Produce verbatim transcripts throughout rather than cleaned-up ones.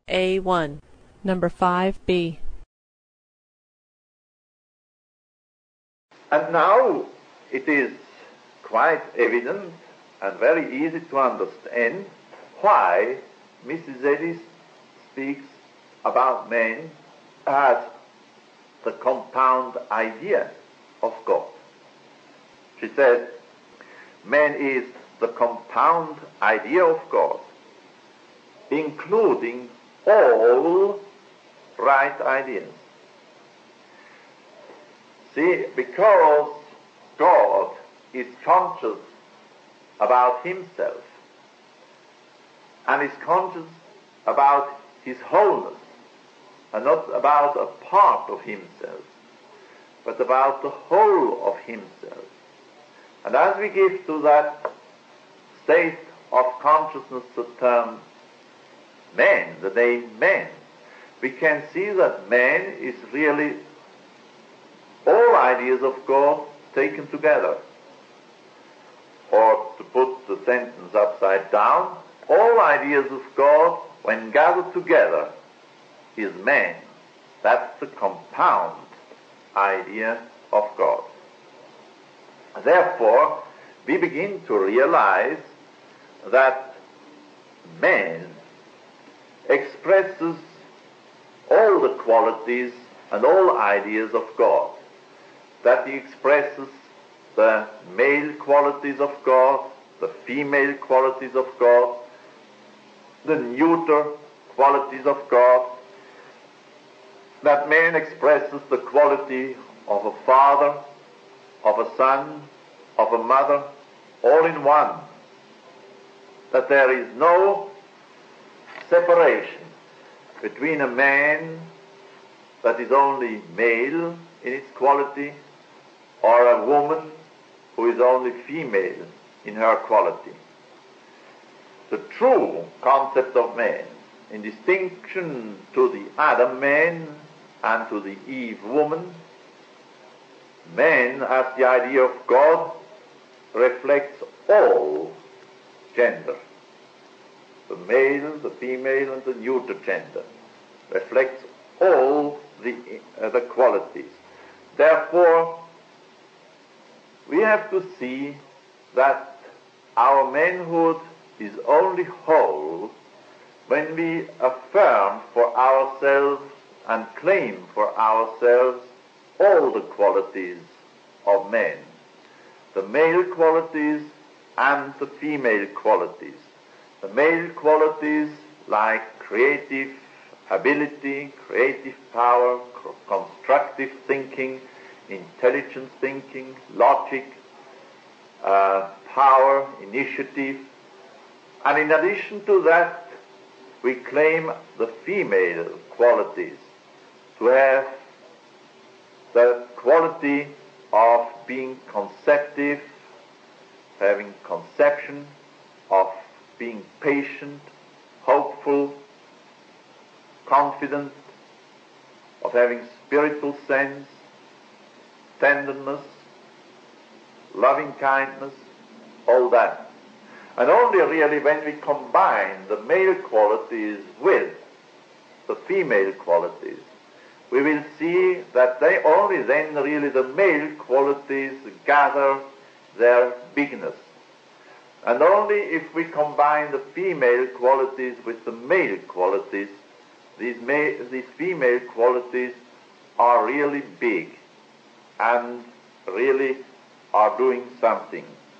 A one. Number five B. And now it is quite evident and very easy to understand why Missus Ellis speaks about man as the compound idea of God. She says, man is the compound idea of God, including all right ideas. See, because God is conscious about himself and is conscious about his wholeness, and not about a part of himself, but about the whole of himself. And as we give to that state of consciousness the term man, the name man, we can see that man is really all ideas of God taken together. Or to put the sentence upside down, all ideas of God, when gathered together, is man. That's the compound idea of God. Therefore, we begin to realize that man expresses all the qualities and all ideas of God, that he expresses the male qualities of God, the female qualities of God, the neuter qualities of God, that man expresses the quality of a father, of a son, of a mother, all in one, that there is no separation between a man that is only male in its quality or a woman who is only female in her quality. The true concept of man, in distinction to the Adam man and to the Eve woman, man as the idea of God reflects all gender. The male, the female, and the neuter gender reflects all the, uh, the qualities. Therefore, we have to see that our manhood is only whole when we affirm for ourselves and claim for ourselves all the qualities of man, the male qualities and the female qualities. The male qualities like creative ability, creative power, constructive thinking, intelligent thinking, logic, uh, power, initiative. And in addition to that, we claim the female qualities to have the quality of being conceptive, having conception, of being patient, hopeful, confident, of having spiritual sense, tenderness, loving kindness, all that. And only really when we combine the male qualities with the female qualities, we will see that they only then really the male qualities gather their bigness. And only if we combine the female qualities with the male qualities, these, male, these female qualities are really big and really are doing something.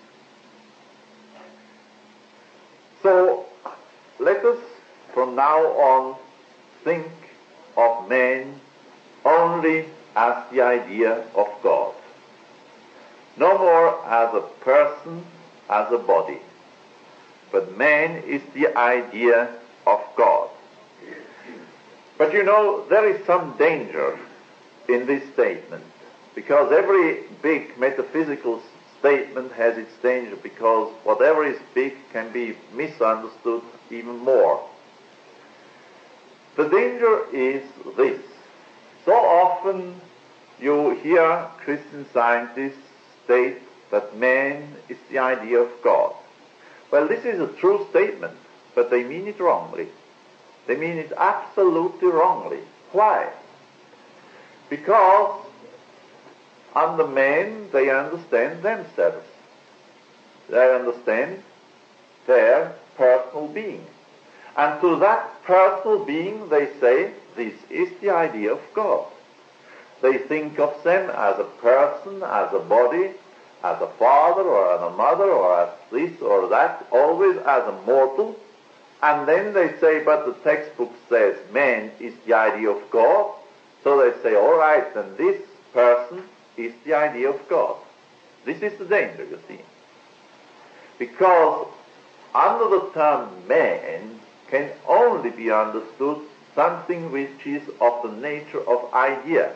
So let us from now on think of man only as the idea of God. No more as a person, as a body, but man is the idea of God. But you know, there is some danger in this statement, because every big metaphysical statement has its danger, because whatever is big can be misunderstood even more. The danger is this. So often you hear Christian scientists state that man is the idea of God. Well, this is a true statement, but they mean it wrongly. They mean it absolutely wrongly. Why? Because under men they understand themselves. They understand their personal being. And to that personal being they say, this is the idea of God. They think of them as a person, as a body, as a father or as a mother or as this or that, always as a mortal. And then they say, but the textbook says man is the idea of God. So they say, all right, then this person is the idea of God. This is the danger, you see. Because under the term man can only be understood something which is of the nature of idea,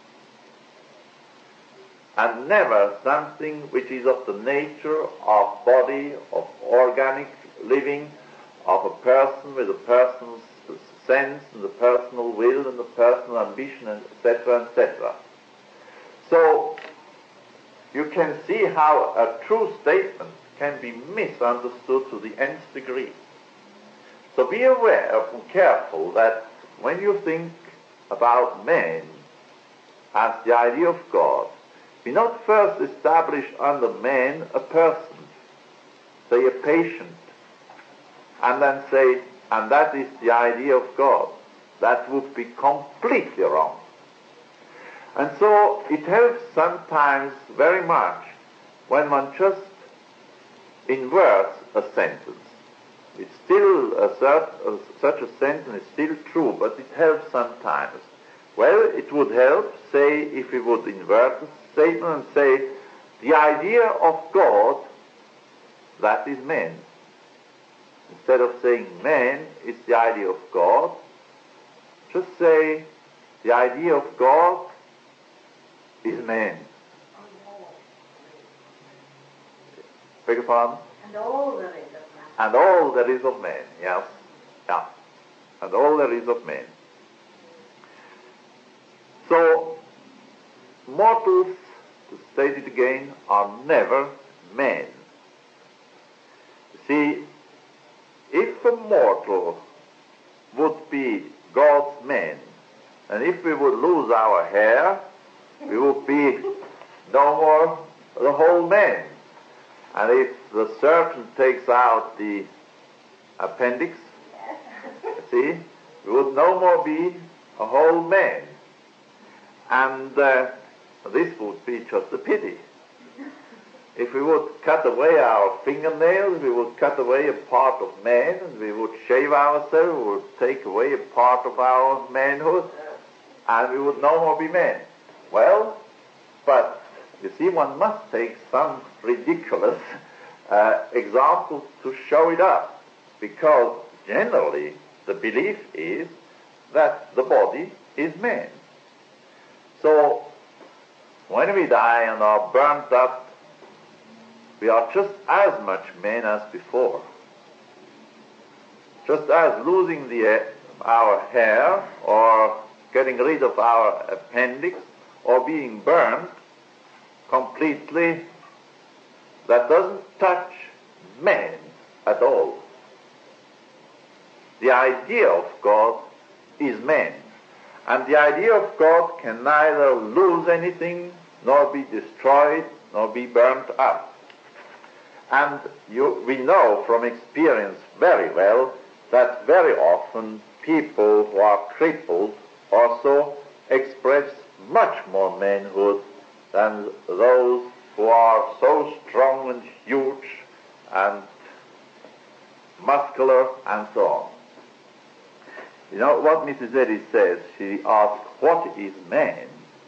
and never something which is of the nature of body, of organic living, of a person with a personal sense and the personal will and the personal ambition, et cetera, et cetera. So you can see how a true statement can be misunderstood to the nth degree. So be aware and careful that when you think about man as the idea of God, we not first establish under man a person, say a patient, and then say, and that is the idea of God. That would be completely wrong. And so it helps sometimes very much when one just inverts a sentence. It's still a cert, uh, such a sentence is still true, but it helps sometimes. Well, it would help, say, if we would invert the statement and say, the idea of God, that is man. Instead of saying man is the idea of God, just say the idea of God is man. Beg your pardon? And all there is of man. And all there is of man, yes. Yeah. And all there is of man. So, mortals, to state it again, are never men. You see, if a mortal would be God's man, and if we would lose our hair, we would be no more the whole man. And if the surgeon takes out the appendix, see, we would no more be a whole man. And uh, this would be just a pity. If we would cut away our fingernails, we would cut away a part of man, and we would shave ourselves, we would take away a part of our manhood, and we would no more be men. Well, but you see, one must take some ridiculous uh, examples to show it up, because generally the belief is that the body is man. So when we die and are burnt up, we are just as much men as before. Just as losing the, our hair or getting rid of our appendix or being burned completely, that doesn't touch man at all. The idea of God is man. And the idea of God can neither lose anything, nor be destroyed, nor be burnt up. And you, we know from experience very well that very often people who are crippled also express much more manhood than those who are so strong and huge and muscular and so on. You know what Missus Eddy says? She asks, what is man?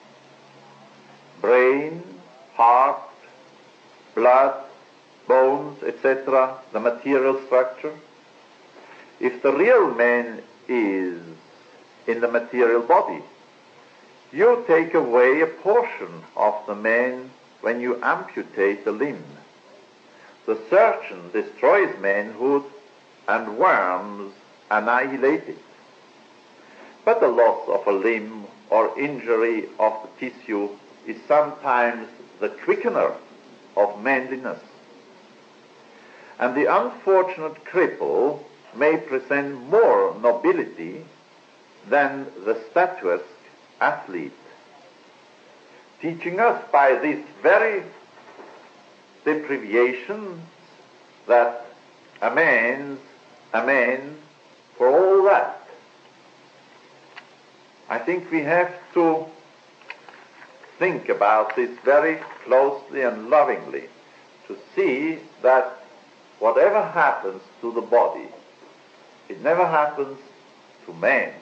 Brain, heart, blood, bones, et cetera, the material structure. If the real man is in the material body, you take away a portion of the man when you amputate a limb. The surgeon destroys manhood and worms annihilate it. But the loss of a limb or injury of the tissue is sometimes the quickener of manliness. And the unfortunate cripple may present more nobility than the statuesque athlete, teaching us by this very deprivation that a man's a man for all that. I think we have to think about this very closely and lovingly to see that whatever happens to the body, it never happens to man.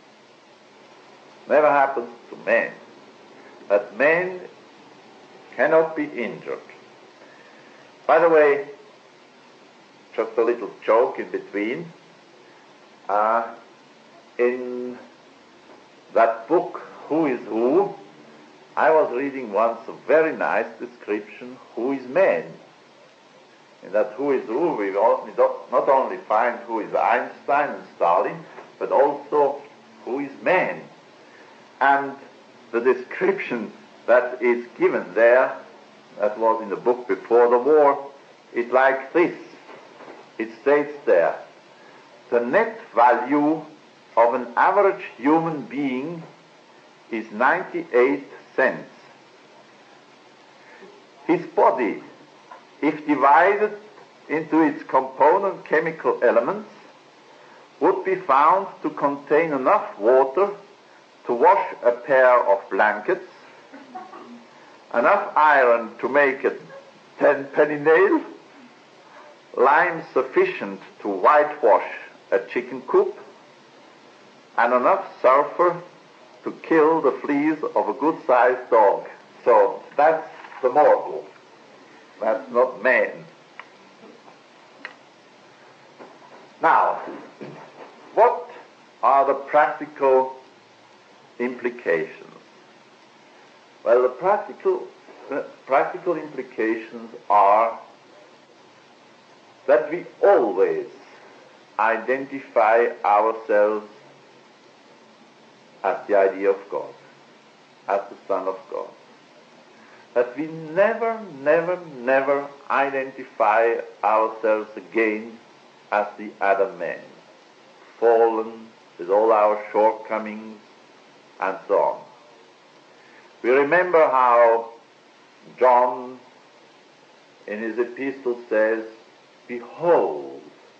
Never happens to man. That man cannot be injured. By the way, just a little joke in between. Uh, in that book, Who is Who, I was reading once a very nice description, who is man. In that Who is Who, we not only find who is Einstein and Stalin, but also who is man. And the description that is given there, that was in the book before the war, is like this. It states there, the net value of an average human being is ninety-eight cents. His body, if divided into its component chemical elements, would be found to contain enough water to wash a pair of blankets, enough iron to make a ten-penny nail, lime sufficient to whitewash a chicken coop, and enough sulfur to kill the fleas of a good-sized dog. So that's the mortal. That's not man. Now, what are the practical implications? Well, the practical, uh, practical implications are that we always identify ourselves as the idea of God, as the Son of God. That we never, never, never identify ourselves again as the Adam man, fallen with all our shortcomings and so on. We remember how John in his epistle says, behold,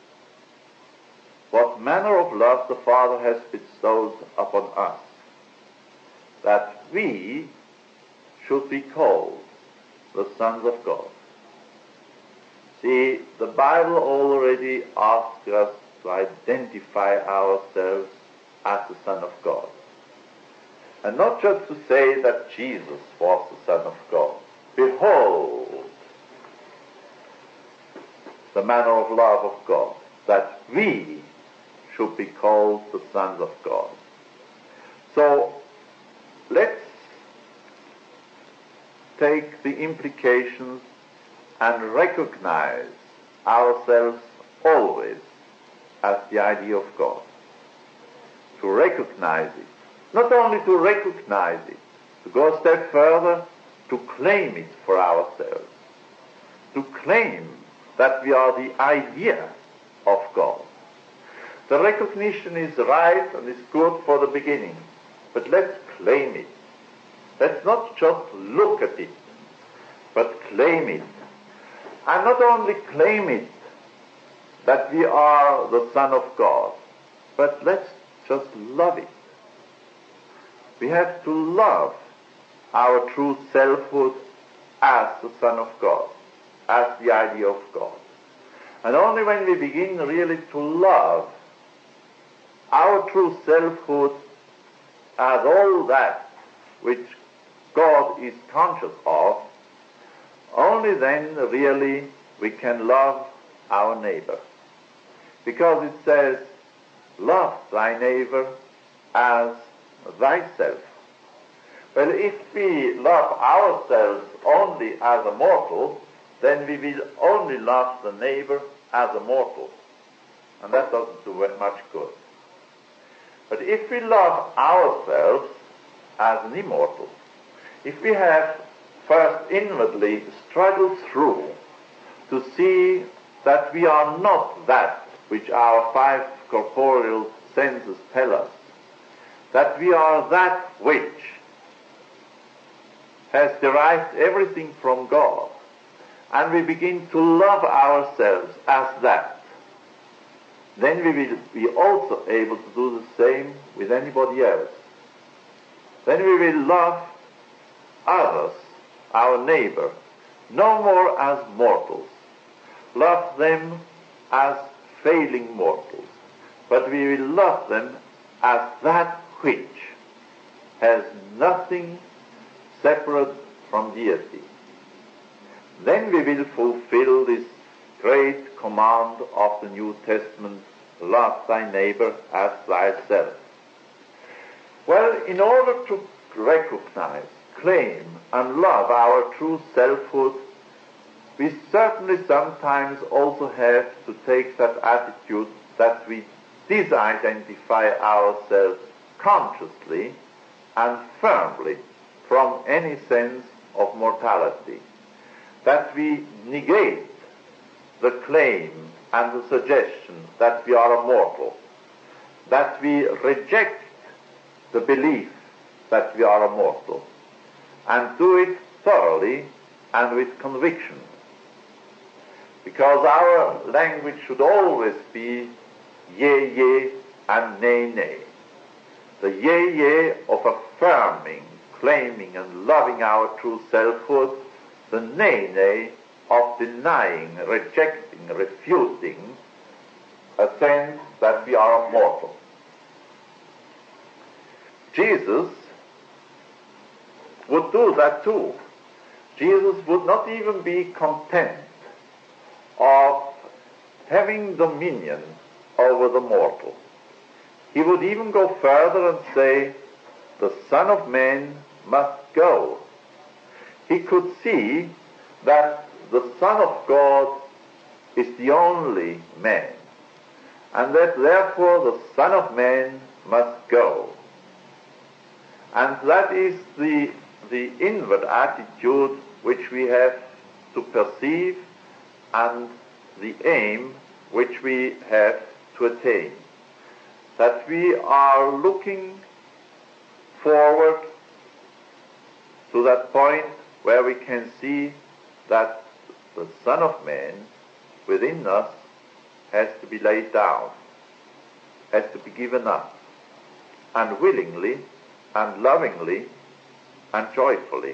what manner of love the Father has bestowed upon us, that we should be called the sons of God. See, the Bible already asks us to identify ourselves as the Son of God. And not just to say that Jesus was the Son of God. Behold, the manner of love of God, that we should be called the sons of God. So, let's take the implications and recognize ourselves always as the idea of God. To recognize it. Not only to recognize it, to go a step further, to claim it for ourselves. To claim that we are the idea of God. The recognition is right and is good for the beginning, but let's claim it. Let's not just look at it, but claim it. And not only claim it that we are the Son of God, but let's just love it. We have to love our true selfhood as the Son of God, as the idea of God. And only when we begin really to love our true selfhood as all that which God is conscious of, only then really we can love our neighbor. Because it says, love thy neighbor as thyself. Well, if we love ourselves only as a mortal, then we will only love the neighbor as a mortal. And that doesn't do much good. But if we love ourselves as an immortal, if we have first inwardly struggled through to see that we are not that which our five corporeal senses tell us, that we are that which has derived everything from God, and we begin to love ourselves as that, then we will be also able to do the same with anybody else. Then we will love others, our neighbor, no more as mortals, love them as failing mortals, but we will love them as that which has nothing separate from deity. Then we will fulfill this great command of the New Testament, love thy neighbor as thyself. Well, in order to recognize, claim, and love our true selfhood, we certainly sometimes also have to take that attitude that we disidentify ourselves consciously and firmly from any sense of mortality, that we negate the claim and the suggestion that we are immortal, that we reject the belief that we are immortal, and do it thoroughly and with conviction. Because our language should always be yea, yea, and nay, nay. The yea, yea of affirming, claiming, and loving our true selfhood, the nay, nay of denying, rejecting, refuting a sense that we are mortal. Jesus would do that too. Jesus would not even be content of having dominion over the mortal. He would even go further and say, the Son of Man must go. He could see that the Son of God is the only man, and that therefore the Son of Man must go. And that is the, the inward attitude which we have to perceive and the aim which we have to attain. That we are looking forward to that point where we can see that the Son of Man within us has to be laid down, has to be given up, and willingly and lovingly and joyfully.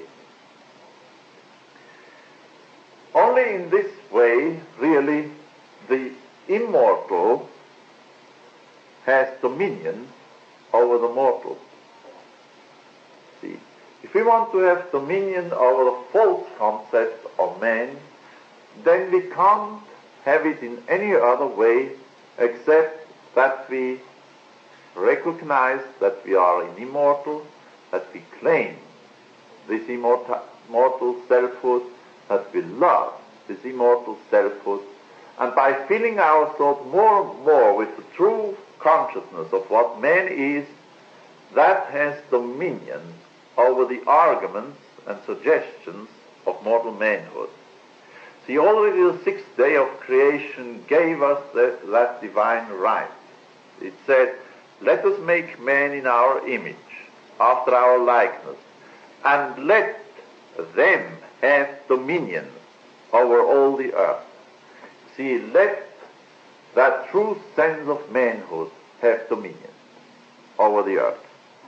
Only in this way, really, the immortal has dominion over the mortal. See, if we want to have dominion over the false concept of man, then we can't have it in any other way except that we recognize that we are immortal, that we claim this immortal, immortal selfhood, that we love this immortal selfhood, and by filling our thought more and more with the true consciousness of what man is, that has dominion over the arguments and suggestions of mortal manhood. See, already the sixth day of creation gave us that, that divine right. It said, let us make man in our image, after our likeness, and let them have dominion over all the earth. See, let that true sense of manhood have dominion over the earth.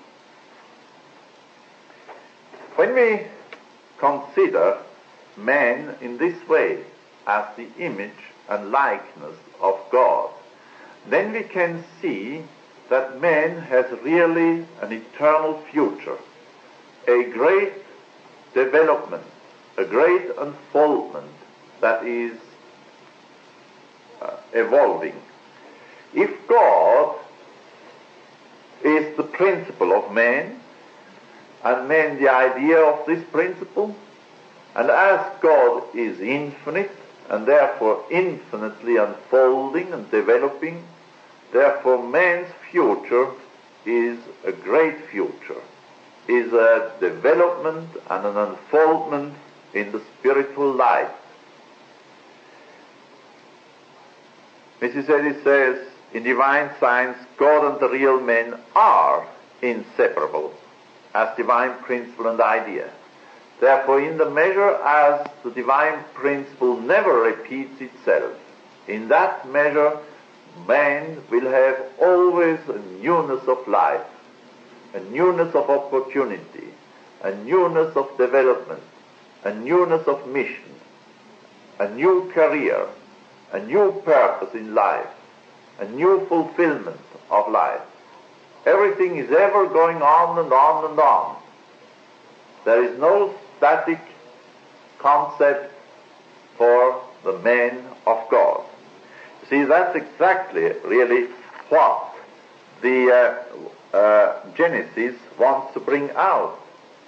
When we consider man in this way as the image and likeness of God, then we can see that man has really an eternal future, a great development, a great unfoldment that is uh, evolving. If God is the principle of man, and man the idea of this principle, and as God is infinite, and therefore infinitely unfolding and developing, therefore man's future is a great future, is a development and an unfoldment in the spiritual life. Missus Eddy says, in divine science, God and the real man are inseparable as divine principle and idea. Therefore, in the measure as the divine principle never repeats itself, in that measure man will have always a newness of life, a newness of opportunity, a newness of development, a newness of mission, a new career, a new purpose in life, a new fulfillment of life. Everything is ever going on and on and on. There is no static concept for the man of God. See, that's exactly really what the uh, uh, Genesis wants to bring out.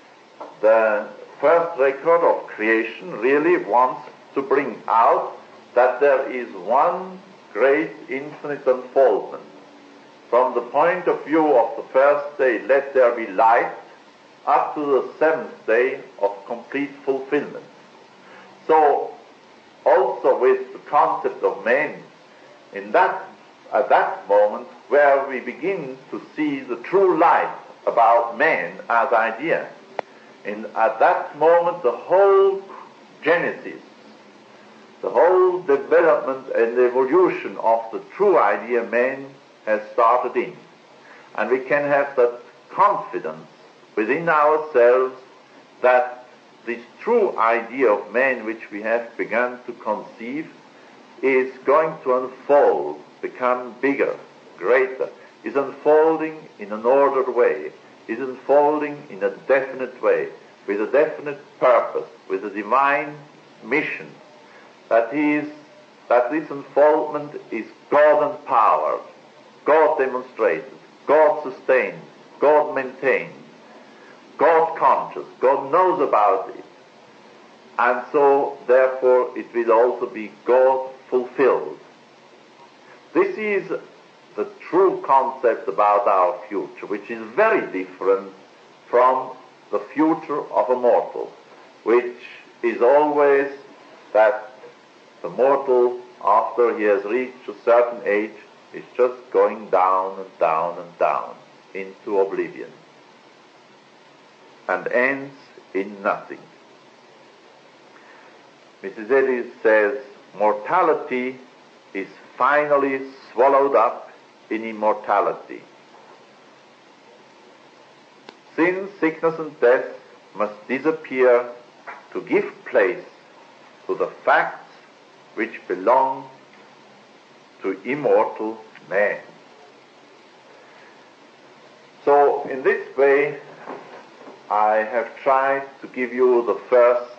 The first record of creation really wants to bring out that there is one great infinite unfoldment. From the point of view of the first day, let there be light, up to the seventh day of complete fulfillment. So, also with the concept of man, in that, at that moment where we begin to see the true light about man as idea, and at that moment the whole Genesis, the whole development and evolution of the true idea man has started in. And we can have that confidence within ourselves that this true idea of man which we have begun to conceive is going to unfold, become bigger, greater, is unfolding in an ordered way, is unfolding in a definite way, with a definite purpose, with a divine mission. That is, that this unfoldment is God empowered, God demonstrated, God sustained, God maintained, God conscious, God knows about it. And so, therefore, it will also be God fulfilled. This is the true concept about our future, which is very different from the future of a mortal, which is always that the mortal, after he has reached a certain age, is just going down and down and down into oblivion and ends in nothing. Missus Eddy says, mortality is finally swallowed up in immortality. Sin, sickness, and death must disappear to give place to the facts which belong to immortal man. So, in this way, I have tried to give you the first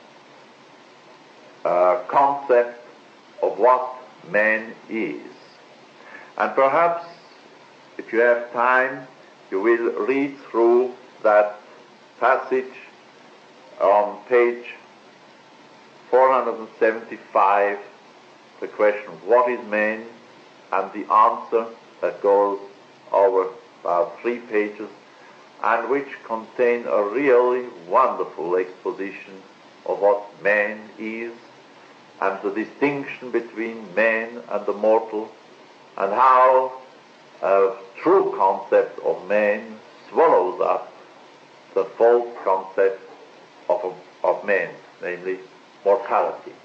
uh, concept of what man is. And perhaps, if you have time, you will read through that passage on page four hundred seventy-five, the question, what is man? And the answer that goes over about three pages, and which contain a really wonderful exposition of what man is, and the distinction between man and the mortal, and how a true concept of man swallows up the false concept of, of man, namely mortality.